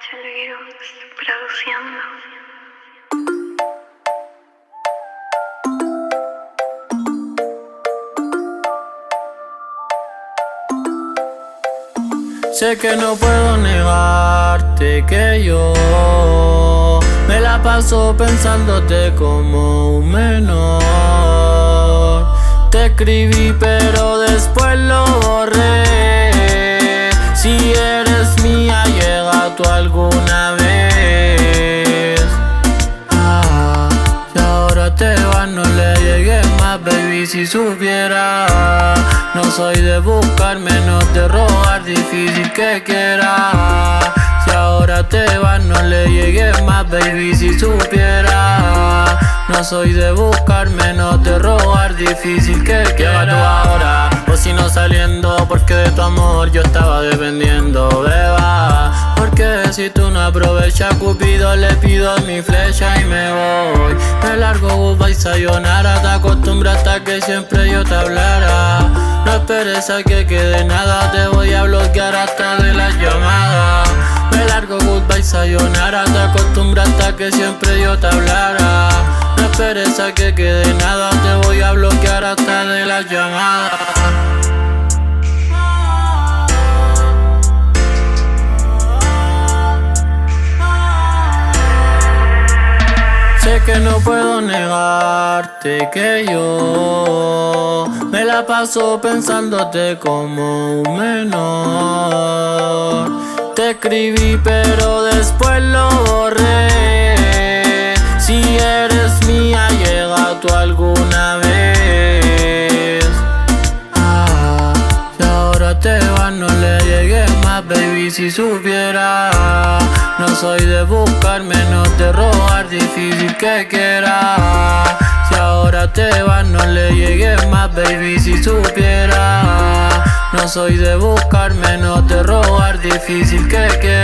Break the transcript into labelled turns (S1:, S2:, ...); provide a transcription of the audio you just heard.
S1: Virus produciendo.
S2: Sé que no puedo negarte que yo me la paso pensándote como un menor. Te escribí pero después lo borré. Si eres mía, llega tú alguna vez. Si ahora te vas, no le llegues más, baby, si supiera. No soy de buscar, menos de robar, difícil que quiera. Si ahora te vas, no le llegues más, baby, si supiera. No soy de buscar, menos de robar, difícil que quiera. Llega tú ahora, o si no saliendo, porque de tu amor yo estaba dependiendo, beba. Porque si tú no aprovechas, Cupido le pido mi flecha y me voy. Me largo, goodbye, sayonara. Te acostumbraste a que siempre yo te hablara. No esperes a que quede nada, te voy a bloquear hasta de las llamadas. Me largo, goodbye, sayonara. Te acostumbraste a que siempre yo te hablara. No esperes a que quede nada, te voy a bloquear hasta de las llamadas. Sé que no puedo negarte que yo me la paso pensándote como un menor. Te escribí pero después lo borré. Si eres mía, llega tú alguna vez. Si ahora te vas, no le llegues más, baby, si supiera. No soy de buscar, menos de robar, difícil que quiera. Si ahora te vas, no le llegues más, baby, si supiera. No soy de buscar, menos de robar, difícil que quiera.